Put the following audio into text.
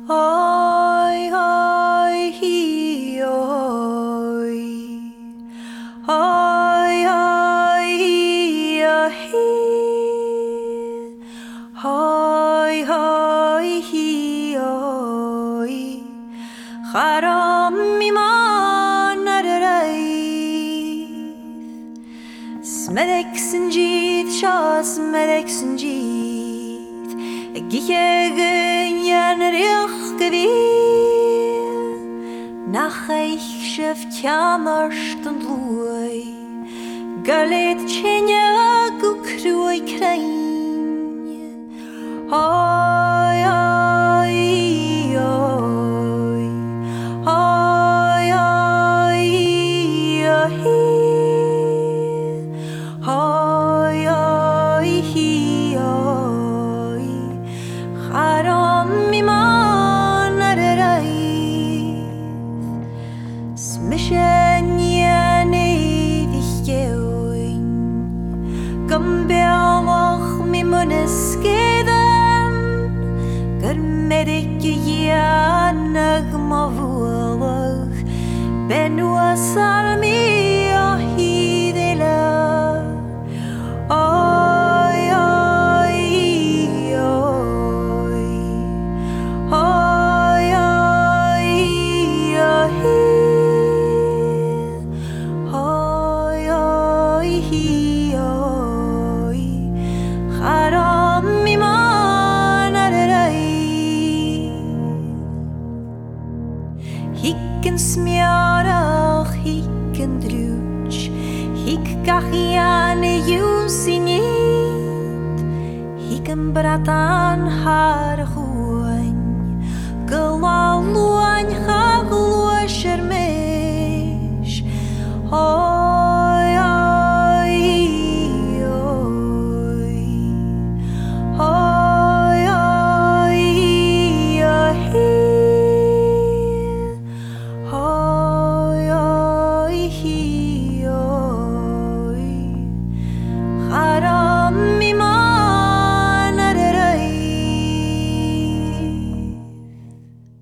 Oi, oi, hi, oi. Oi, oi, hi, hi. Oi, oi, hi, oi. Charam iman ararai. Smedek sinjit, shas smedek sinjit. Gikegen janrich gewir. Nach ich schef kjamarst und lui. Galet tjenja gu krui krein. Oi, oi, oi. Oi, oi, oi. Oi, oi, oi. Charam iman ararai. Smishen yan evig geoin. Gambealach mi muneskedan. Garmedik yanag mavulach. Benua salmi ahidela. Oi, oi, oi. Oi, oi, oi. Oi, oi, oi. Charam iman ararai. Hikken smjarach, hikken druch. Hik gachiane jusinit. Hikken bratan har huan. Galaluan har